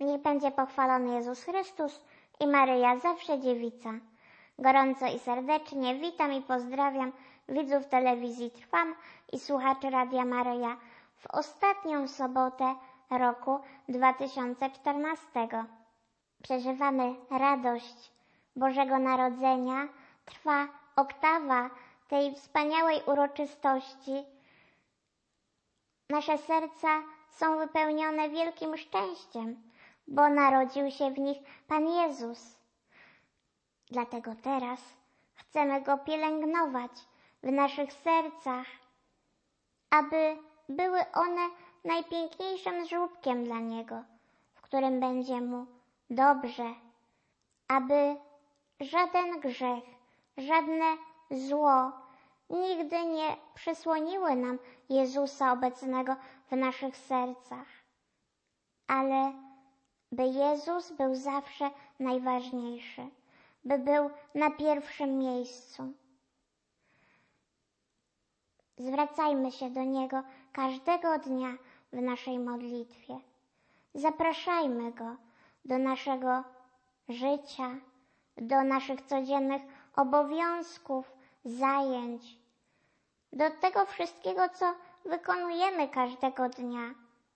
Niech będzie pochwalony Jezus Chrystus i Maryja, zawsze dziewica. Gorąco i serdecznie witam i pozdrawiam widzów telewizji Trwam i słuchaczy Radia Maryja w ostatnią sobotę roku 2014. Przeżywamy radość Bożego Narodzenia. Trwa oktawa tej wspaniałej uroczystości. Nasze serca są wypełnione wielkim szczęściem, bo narodził się w nich Pan Jezus. Dlatego teraz chcemy Go pielęgnować w naszych sercach, aby były one najpiękniejszym żłóbkiem dla Niego, w którym będzie Mu dobrze, aby żaden grzech, żadne zło nigdy nie przysłoniły nam Jezusa obecnego w naszych sercach, ale by Jezus był zawsze najważniejszy, by był na pierwszym miejscu. Zwracajmy się do Niego każdego dnia w naszej modlitwie. Zapraszajmy Go do naszego życia, do naszych codziennych obowiązków, zajęć, do tego wszystkiego, co wykonujemy każdego dnia.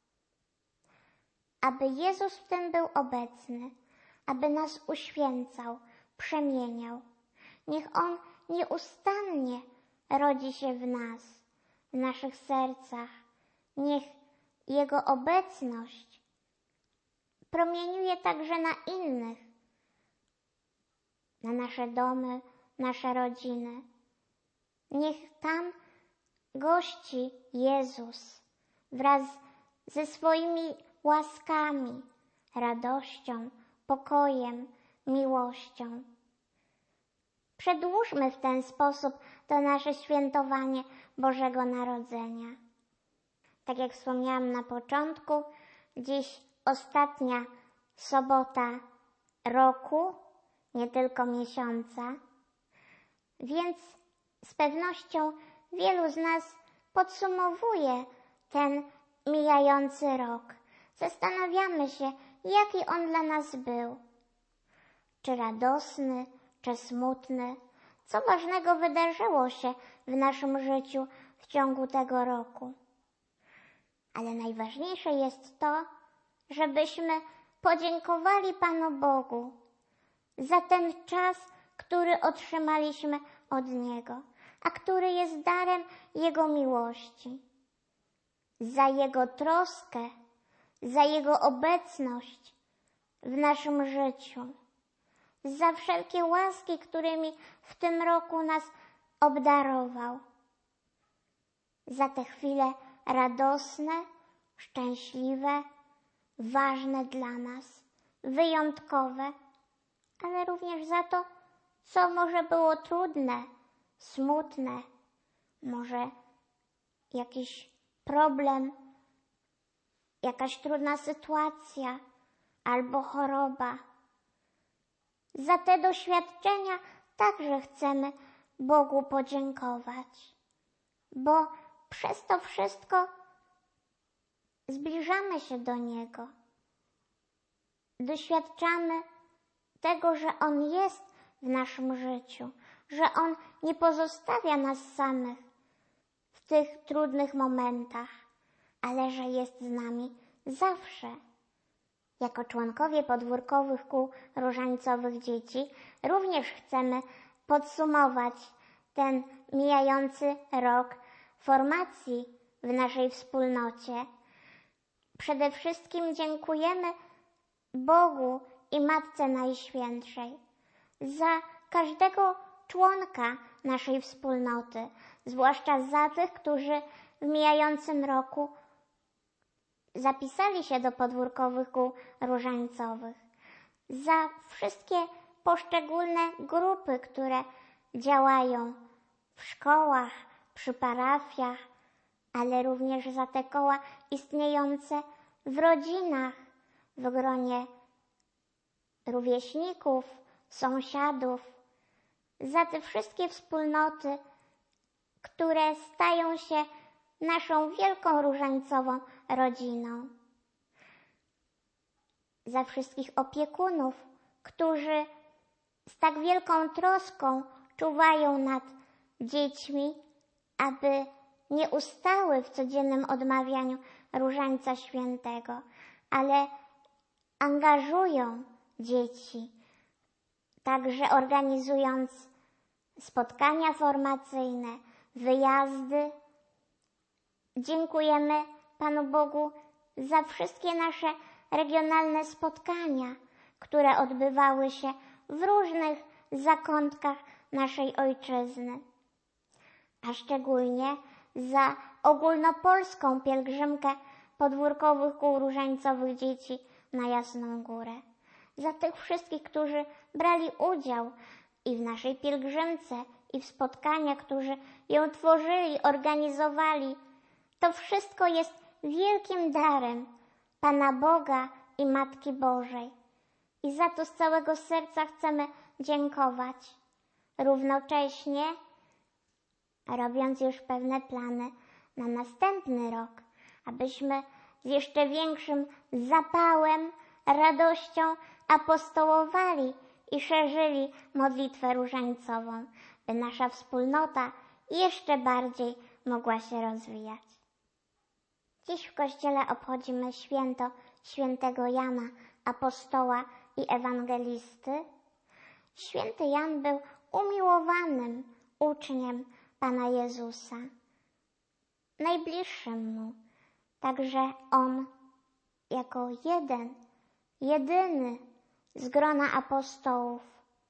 Aby Jezus w tym był obecny, aby nas uświęcał, przemieniał. Niech On nieustannie rodzi się w nas, w naszych sercach. Niech Jego obecność promieniuje także na innych, na nasze domy, nasze rodziny. Niech tam gości Jezus wraz ze swoimi łaskami, radością, pokojem, miłością. Przedłużmy w ten sposób to nasze świętowanie Bożego Narodzenia. Tak jak wspomniałam na początku, dziś ostatnia sobota roku, nie tylko miesiąca, więc z pewnością wielu z nas podsumowuje ten mijający rok. Zastanawiamy się, jaki on dla nas był. Czy radosny, czy smutny? Co ważnego wydarzyło się w naszym życiu w ciągu tego roku? Ale najważniejsze jest to, żebyśmy podziękowali Panu Bogu za ten czas, który otrzymaliśmy od Niego, a który jest darem Jego miłości. Za Jego troskę, za Jego obecność w naszym życiu, za wszelkie łaski, którymi w tym roku nas obdarował, za te chwile radosne, szczęśliwe, ważne dla nas, wyjątkowe, ale również za to, co może było trudne, smutne, może jakiś problem, jakaś trudna sytuacja albo choroba. Za te doświadczenia także chcemy Bogu podziękować, bo przez to wszystko zbliżamy się do Niego. Doświadczamy tego, że On jest w naszym życiu, że On nie pozostawia nas samych w tych trudnych momentach, ale że jest z nami zawsze. Jako członkowie podwórkowych kół różańcowych dzieci również chcemy podsumować ten mijający rok formacji w naszej wspólnocie. Przede wszystkim dziękujemy Bogu i Matce Najświętszej za każdego członka naszej wspólnoty, zwłaszcza za tych, którzy w mijającym roku zapisali się do podwórkowych kół różańcowych, za wszystkie poszczególne grupy, które działają w szkołach, przy parafiach, ale również za te koła istniejące w rodzinach, w gronie rówieśników, sąsiadów, za te wszystkie wspólnoty, które stają się naszą wielką różańcową rodziną. za wszystkich opiekunów, którzy z tak wielką troską czuwają nad dziećmi, aby nie ustały w codziennym odmawianiu Różańca Świętego, ale angażują dzieci, także organizując spotkania formacyjne, wyjazdy. Dziękujemy Panu Bogu za wszystkie nasze regionalne spotkania, które odbywały się w różnych zakątkach naszej ojczyzny, a szczególnie za ogólnopolską pielgrzymkę podwórkowych kół różańcowych dzieci na Jasną Górę. Za tych wszystkich, którzy brali udział i w naszej pielgrzymce, i w spotkaniach, którzy ją tworzyli, organizowali. To wszystko jest wielkim darem Pana Boga i Matki Bożej. I za to z całego serca chcemy dziękować. Równocześnie robiąc już pewne plany na następny rok, abyśmy z jeszcze większym zapałem, radością apostołowali i szerzyli modlitwę różańcową, by nasza wspólnota jeszcze bardziej mogła się rozwijać. Dziś w Kościele obchodzimy święto świętego Jana, apostoła i ewangelisty. Święty Jan był umiłowanym uczniem Pana Jezusa, najbliższym mu. Także on jako jedyny z grona apostołów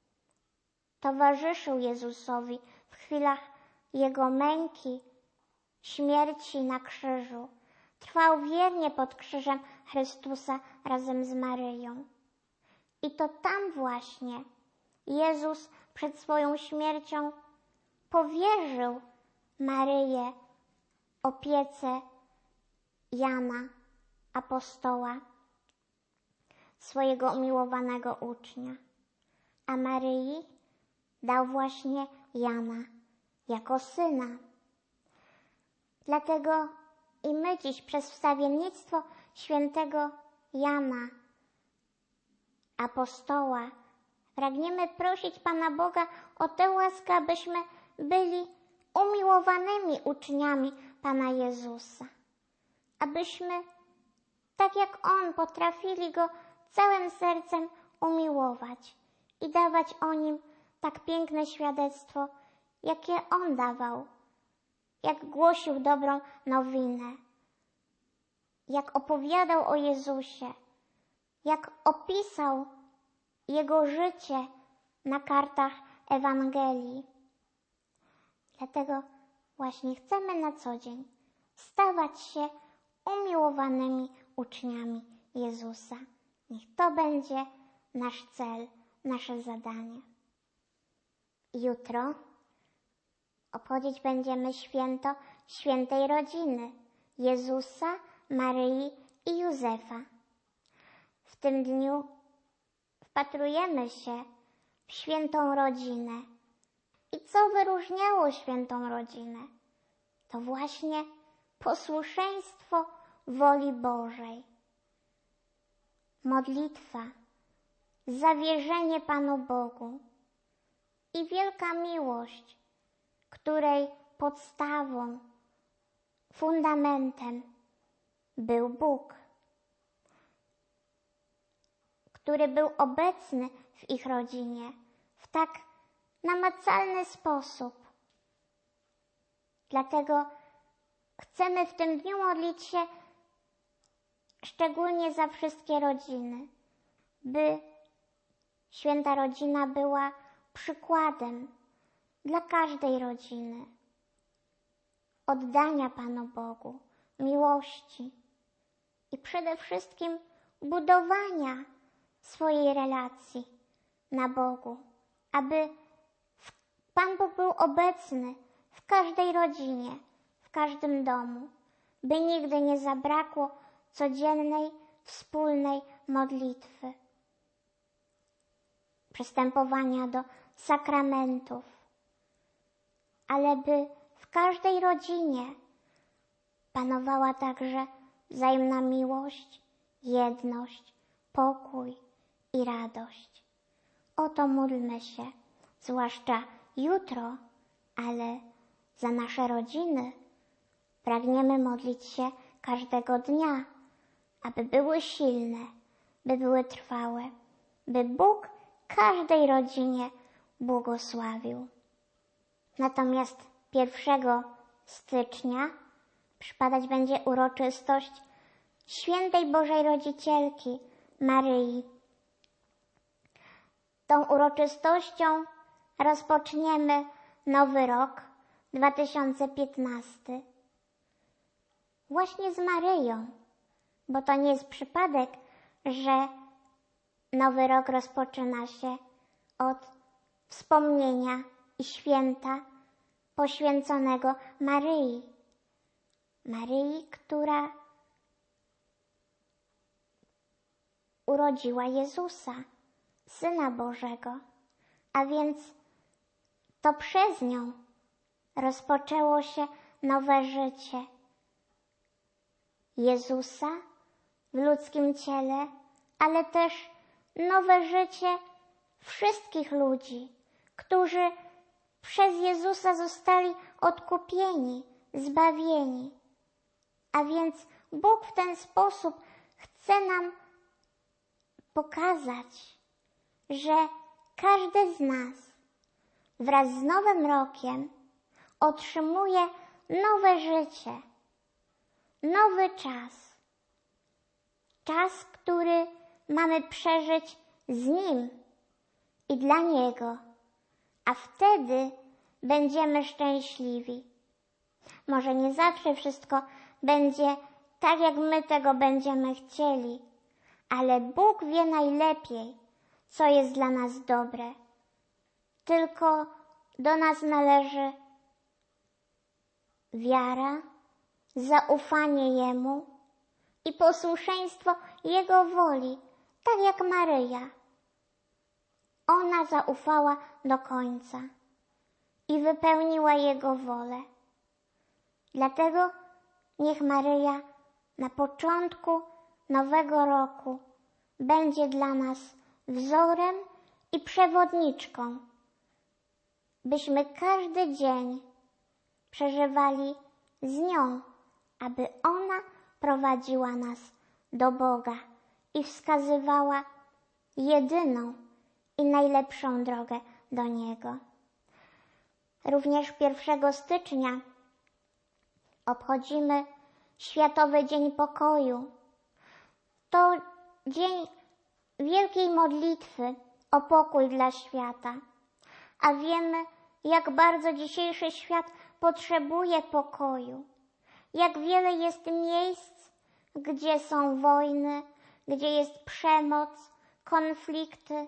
towarzyszył Jezusowi w chwilach Jego męki, śmierci na krzyżu. Trwał wiernie pod krzyżem Chrystusa razem z Maryją. I to tam właśnie Jezus przed swoją śmiercią powierzył Maryję opiece Jana, apostoła, swojego umiłowanego ucznia. A Maryi dał właśnie Jana jako syna. Dlatego i my dziś przez wstawiennictwo świętego Jana, apostoła, pragniemy prosić Pana Boga o tę łaskę, abyśmy byli umiłowanymi uczniami Pana Jezusa. Abyśmy, tak jak On, potrafili Go całym sercem umiłować i dawać o Nim tak piękne świadectwo, jakie On dawał, jak głosił dobrą nowinę, jak opowiadał o Jezusie, jak opisał Jego życie na kartach Ewangelii. Dlatego właśnie chcemy na co dzień stawać się umiłowanymi uczniami Jezusa. Niech to będzie nasz cel, nasze zadanie. Jutro obchodzić będziemy święto świętej rodziny Jezusa, Maryi i Józefa. W tym dniu wpatrujemy się w świętą rodzinę. I co wyróżniało świętą rodzinę? To właśnie posłuszeństwo woli Bożej. Modlitwa, zawierzenie Panu Bogu i wielka miłość, której podstawą, fundamentem był Bóg, który był obecny w ich rodzinie w tak namacalny sposób. Dlatego chcemy w tym dniu modlić się szczególnie za wszystkie rodziny, by święta rodzina była przykładem dla każdej rodziny oddania Panu Bogu, miłości i przede wszystkim budowania swojej relacji na Bogu, aby Pan Bóg był obecny w każdej rodzinie, w każdym domu, by nigdy nie zabrakło codziennej, wspólnej modlitwy, przystępowania do sakramentów, ale by w każdej rodzinie panowała także wzajemna miłość, jedność, pokój i radość. O to módlmy się, zwłaszcza jutro, ale za nasze rodziny pragniemy modlić się każdego dnia, aby były silne, by były trwałe, by Bóg każdej rodzinie błogosławił. Natomiast 1 stycznia przypadać będzie uroczystość Świętej Bożej Rodzicielki Maryi. Tą uroczystością rozpoczniemy nowy rok 2015. Właśnie z Maryją, bo to nie jest przypadek, że nowy rok rozpoczyna się od wspomnienia i święta poświęconego Maryi. Maryi, która urodziła Jezusa, Syna Bożego, a więc to przez nią rozpoczęło się nowe życie Jezusa w ludzkim ciele, ale też nowe życie wszystkich ludzi, którzy przez Jezusa zostali odkupieni, zbawieni. A więc Bóg w ten sposób chce nam pokazać, że każdy z nas wraz z Nowym Rokiem otrzymuje nowe życie, nowy czas. Czas, który mamy przeżyć z Nim i dla Niego, a wtedy będziemy szczęśliwi. Może nie zawsze wszystko będzie tak, jak my tego będziemy chcieli, ale Bóg wie najlepiej, co jest dla nas dobre. Tylko do nas należy wiara, zaufanie Jemu i posłuszeństwo Jego woli, tak jak Maryja. Ona zaufała do końca i wypełniła Jego wolę. Dlatego niech Maryja na początku nowego roku będzie dla nas wzorem i przewodniczką, byśmy każdy dzień przeżywali z nią, aby ona prowadziła nas do Boga i wskazywała jedyną i najlepszą drogę do Niego. Również 1 stycznia obchodzimy Światowy Dzień Pokoju. To dzień wielkiej modlitwy o pokój dla świata. A wiemy, jak bardzo dzisiejszy świat potrzebuje pokoju. Jak wiele jest miejsc, gdzie są wojny, gdzie jest przemoc, konflikty.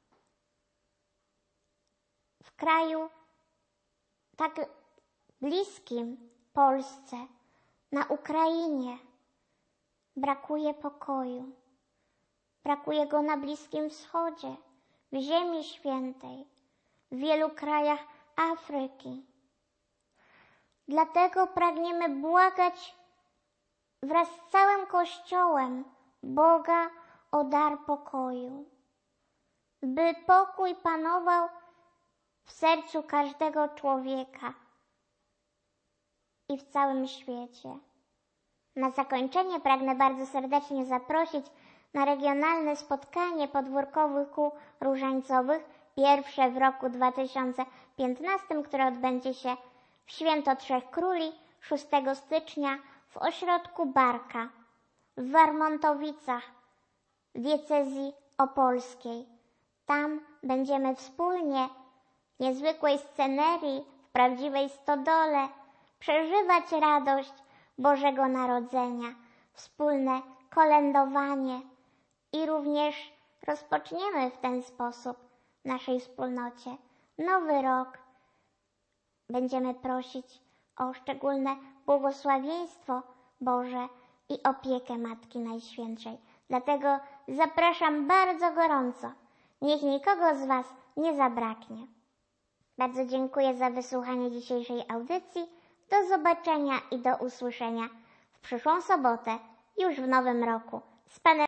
W kraju tak bliskim Polsce, na Ukrainie, brakuje pokoju. Brakuje go na Bliskim Wschodzie, w Ziemi Świętej, w wielu krajach Afryki. Dlatego pragniemy błagać wraz z całym Kościołem Boga o dar pokoju, by pokój panował w sercu każdego człowieka i w całym świecie. Na zakończenie pragnę bardzo serdecznie zaprosić na regionalne spotkanie podwórkowych kół różańcowych, pierwsze w roku 2015, które odbędzie się w Święto Trzech Króli 6 stycznia w ośrodku Barka w Warmontowicach w diecezji opolskiej. Tam będziemy wspólnie w niezwykłej scenerii, w prawdziwej stodole przeżywać radość Bożego Narodzenia, wspólne kolędowanie i również rozpoczniemy w ten sposób w naszej wspólnocie nowy rok. Będziemy prosić o szczególne błogosławieństwo Boże i opiekę Matki Najświętszej. Dlatego zapraszam bardzo gorąco. Niech nikogo z Was nie zabraknie. Bardzo dziękuję za wysłuchanie dzisiejszej audycji. Do zobaczenia i do usłyszenia w przyszłą sobotę, już w nowym roku. Z Panem